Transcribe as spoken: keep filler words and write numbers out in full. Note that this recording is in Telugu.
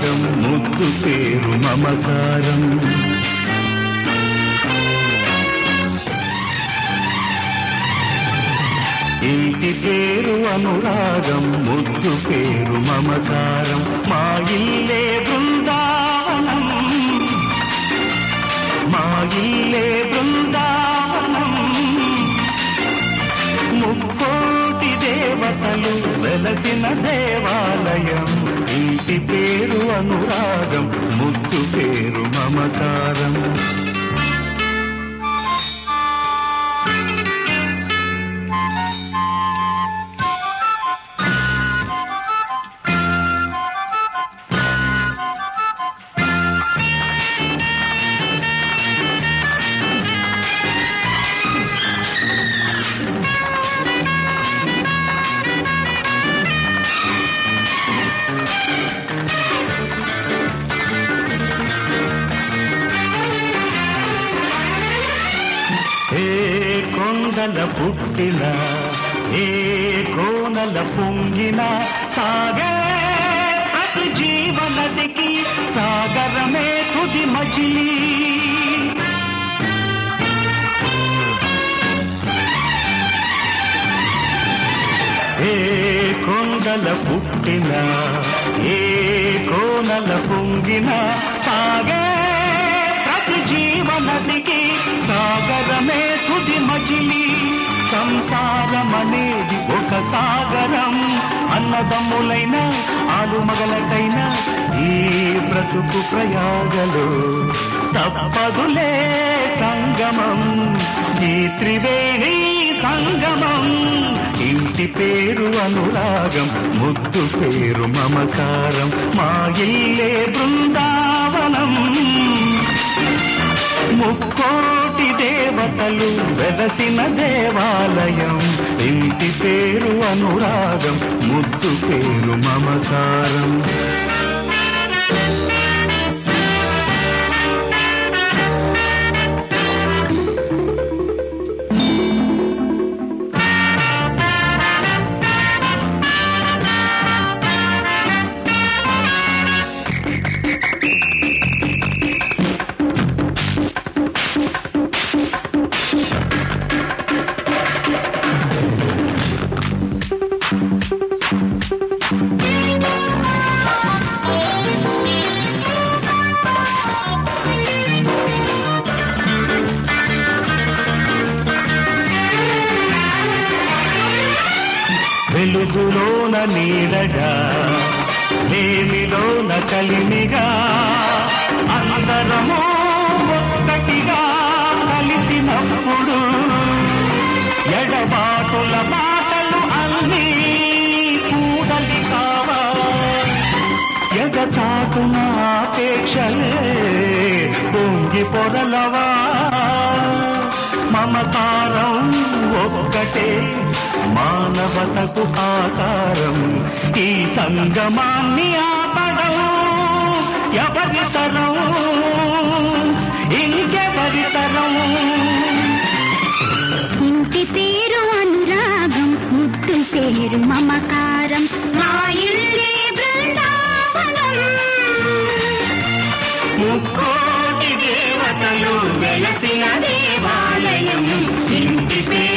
అనురాగం ముద్దు పేరు మమకారం. ఇంటి పేరు అనురాగం ముద్దు పేరు మమకారం. మా ఇల్లే బృందావనం, మా ఇల్లే బృందావనం. ముక్కోటి దేవతలు వెలసిన దేవాలయం. ఇంటి పేరు అనురాగం ముద్దు పేరు మమకారం. కొండల పుట్టిన ఏ కోనల పొంగిన సాగే ప్రతి జీవనదికి సాగరమే తుది మజిలీ. ఏ కొండల పుట్టిన ఏ కోనల పొంగిన సాగే ప్రతి జీవనదికి సాగరమే తుది మజిలీ. సంసారమనేది ఒక సాగరం. అన్నదమ్ములైన ఆలుమగలకైన ఈ బ్రతుకు ప్రయాగలు తప్పదులే సంగమం. ఈ త్రివేణి సంగమం. ఇంటి పేరు అనురాగం ముద్దు పేరు మమకారం. మా ఇల్లే బృందావనం, ముక్కోటి దేవతలు వెలసిన దేవాలయం. ఇంటి పేరు అనురాగం ముద్దు పేరు మమకారం. వెలుగులోన నీడగా వేమిలోన కలిమిగా అందరము ఒక్కటిగా కలిసినప్పుడు ఎడబాటుల మాటలు అన్నీ కూడలి కావా. ఎగచాటున ఆపేక్షలే పొంగి పొరలవా. మమకారం ఒక్కటే మానవతకు ఆకారం. ఈ సంగమాన్ని ఆపడం ఎవరి తరం, ఇంకెవరి తరం. ఇంటి పేరు అనురాగం ముద్దు పేరు మమకారం. మా ఇల్లే బృందావనం, ముక్కోటి దేవతలు వెలసిన దేవాలయం. ఇంటి పేరు